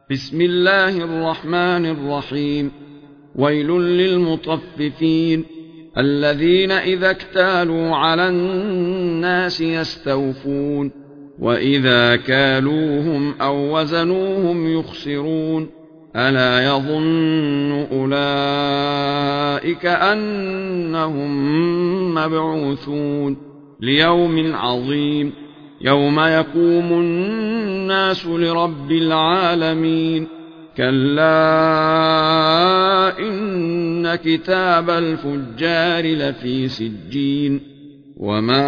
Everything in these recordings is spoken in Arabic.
بسم الله الرحمن الرحيم. ويل للمطففين الذين إذا اكتالوا على الناس يستوفون وإذا كالوهم أو وزنوهم يخسرون ألا يظن أولئك أنهم مبعوثون ليوم عظيم يوم يقوم الناس لرب العالمين كلا إن كتاب الفجار لفي سجين وما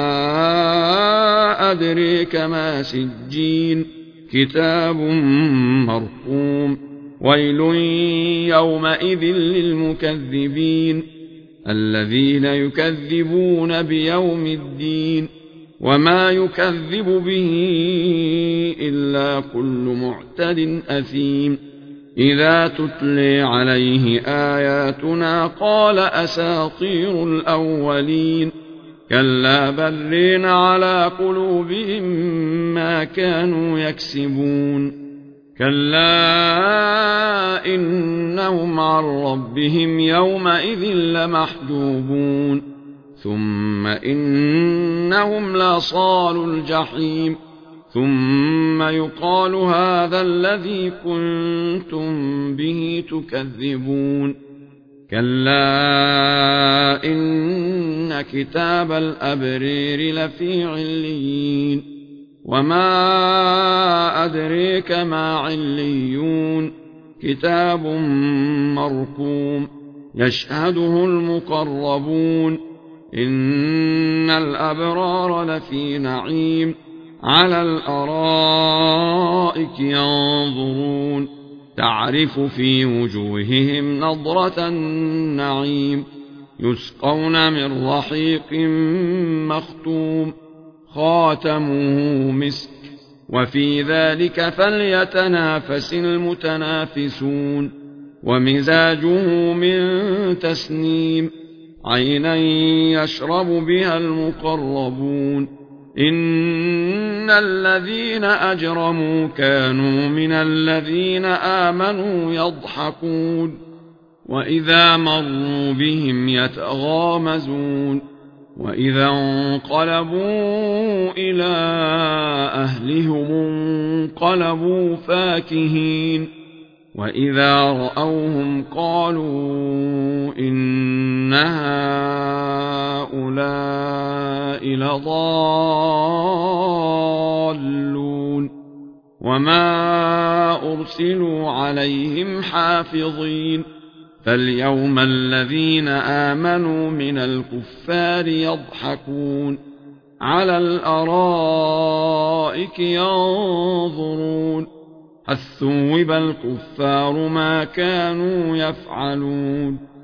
أدريك ما سجين كتاب مرقوم ويل يومئذ للمكذبين الذين يكذبون بيوم الدين وما يكذب به إلا كل معتد أثيم إذا تتلي عليه آياتنا قال أساطير الأولين كلا بل رين على قلوبهم ما كانوا يكسبون كلا إنهم عن ربهم يومئذ لمحجوبون ثم إنهم لصالوا الجحيم ثم يقال هذا الذي كنتم به تكذبون كلا إن كتاب الأبرير لفي عليين وما أدريك ما عليون كتاب مرقوم يشهده المقربون إن الأبرار لفي نعيم على الأرائك ينظرون تعرف في وجوههم نضرة النعيم يسقون من رحيق مختوم خاتمه مسك وفي ذلك فليتنافس المتنافسون ومزاجه من تسنيم عينا يشرب بها المقربون إن الذين أجرموا كانوا من الذين آمنوا يضحكون وإذا مروا بهم يتغامزون وإذا انقلبوا إلى أهلهم انقلبوا فاكهين وإذا رأوهم قالوا إن هؤلاء لضالون وما أرسلوا عليهم حافظين فاليوم الذين آمنوا من الكفار يضحكون على الأرائك ينظرون هل ثوب الكفار ما كانوا يفعلون